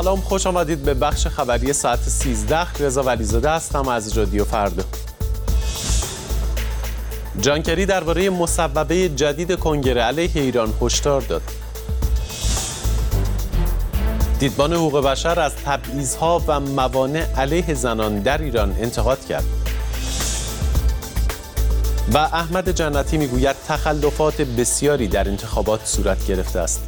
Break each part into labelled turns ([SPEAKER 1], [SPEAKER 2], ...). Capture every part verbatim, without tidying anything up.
[SPEAKER 1] سلام، خوش آمدید به بخش خبری ساعت سیزده. رضا ولیزاده هستم از رادیو فردا. جان کری درباره مصوبه جدید کنگره علیه ایران هشدار داد. دیدبان حقوق بشر از تبعیض‌ها و موانع علیه زنان در ایران انتقاد کرد. و احمد جنتی میگوید تخلفات بسیاری در انتخابات صورت گرفته است.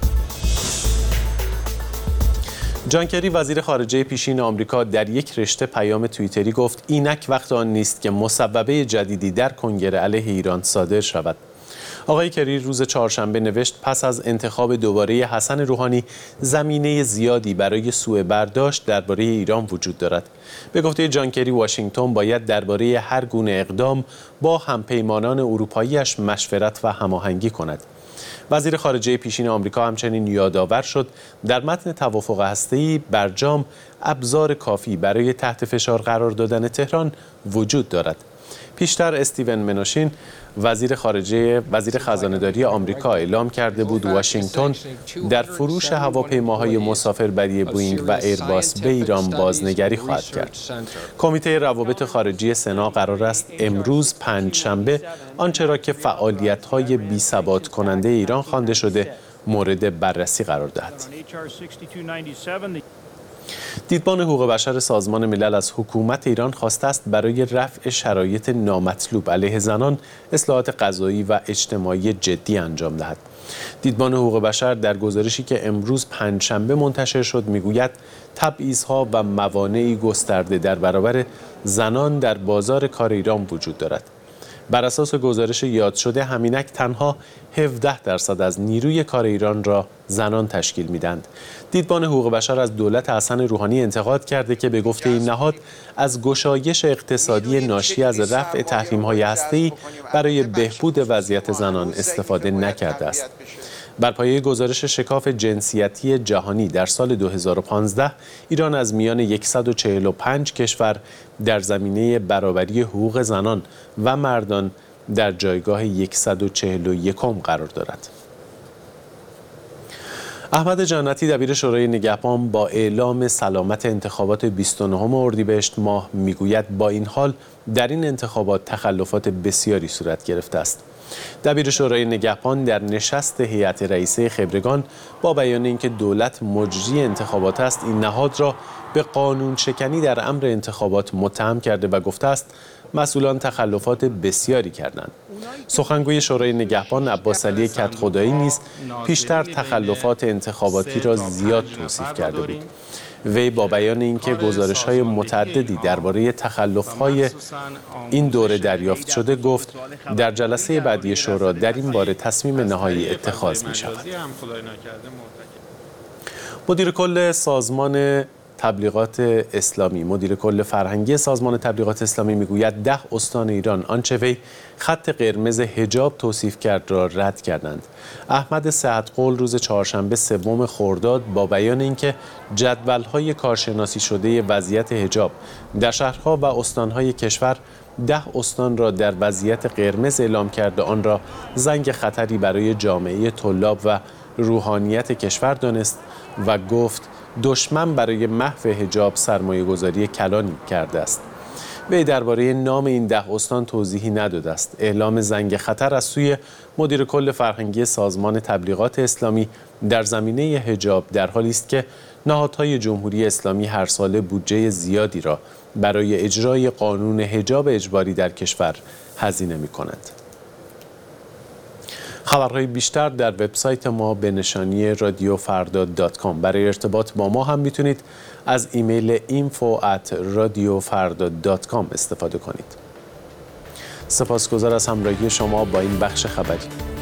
[SPEAKER 1] جان کری وزیر خارجه پیشین آمریکا در یک رشته پیام توییتری گفت اینک وقت آن نیست که مصوبه جدیدی در کنگره علیه ایران صادر شود. آقای کری روز چهارشنبه نوشت پس از انتخاب دوباره حسن روحانی زمینه زیادی برای سوء برداشت درباره ایران وجود دارد. به گفته جان کری واشنگتن باید درباره هر گونه اقدام با همپیمانان اروپایی‌اش مشورت و هماهنگی کند. وزیر خارجه پیشین آمریکا همچنین یادآور شد در متن توافق هسته‌ای برجام ابزار کافی برای تحت فشار قرار دادن تهران وجود دارد. پیشتر استیون منوشین وزیر خارجه وزیر خزانه‌داری آمریکا اعلام کرده بود واشنگتن در فروش هواپیماهای مسافربری بوئینگ و ایرباس به ایران بازنگری خواهد کرد. کمیته روابط خارجی سنا قرار است امروز پنجشنبه آنچه را که فعالیت‌های بی‌ثبات کننده ایران خوانده شده مورد بررسی قرار دهد. دیدبان حقوق بشر سازمان ملل از حکومت ایران خواسته است برای رفع شرایط نامطلوب علیه زنان اصلاحات قضایی و اجتماعی جدی انجام دهد. دیدبان حقوق بشر در گزارشی که امروز پنجشنبه منتشر شد میگوید تبعیض‌ها و موانعی گسترده در برابر زنان در بازار کار ایران وجود دارد. بر اساس گزارش یاد شده همینک تنها هفده درصد از نیروی کار ایران را زنان تشکیل میدند. دیدبان حقوق بشر از دولت حسن روحانی انتقاد کرده که به گفته این نهاد از گشایش اقتصادی ناشی از رفع تحریم‌های هسته‌ای برای بهبود وضعیت زنان استفاده نکرده است. بر پایه گزارش شکاف جنسیتی جهانی در سال دو هزار و پانزده ایران از میان صد و چهل و پنج کشور در زمینه برابری حقوق زنان و مردان در جایگاه صد و چهل و یک قرار دارد. احمد جنتی دبیر شورای نگهبان با اعلام سلامت انتخابات بیست و نهم اردیبهشت ماه میگوید با این حال در این انتخابات تخلفات بسیاری صورت گرفته است. دبیر شورای نگهبان در نشست هیئت رئیسه خبرگان با بیان اینکه دولت مجری انتخابات است این نهاد را به قانون شکنی در امر انتخابات متهم کرده و گفته است مسئولان تخلفات بسیاری کردند. سخنگوی شورای نگهبان عباس علی کدخدایی نیز پیشتر تخلفات انتخاباتی را زیاد توصیف کرده بود. وی با بیان اینکه گزارش‌های متعددی درباره تخلف‌های این دوره دریافت شده گفت در جلسه بعدی شورا در این باره تصمیم نهایی اتخاذ می‌شود. مدیر کل سازمان تبلیغات اسلامی مدیر کل فرهنگی سازمان تبلیغات اسلامی میگوید ده استان ایران آنچه وی خط قرمز حجاب توصیف کرد را رد کردند. احمد صحتقول روز چهارشنبه سوم خرداد با بیان اینکه جدول‌های کارشناسی شده وضعیت حجاب در شهرها و استان‌های کشور ده استان را در وضعیت قرمز اعلام کرده آن را زنگ خطری برای جامعه طلاب و روحانیت کشور دانست و گفت دشمن برای محو حجاب سرمایه گذاری کلانی کرده است. وی درباره نام این ده استان توضیحی نداده است. اعلام زنگ خطر از سوی مدیر کل فرهنگی سازمان تبلیغات اسلامی در زمینه حجاب در حالی است که نهادهای جمهوری اسلامی هر ساله بودجه زیادی را برای اجرای قانون حجاب اجباری در کشور هزینه می‌کنند. خبرهای بیشتر در وبسایت ما به نشانی رادیو فردا دات کام. برای ارتباط با ما هم میتونید از ایمیل اینفو ات رادیو فردا دات کام استفاده کنید. سپاسگزار از همراهی شما با این بخش خبری.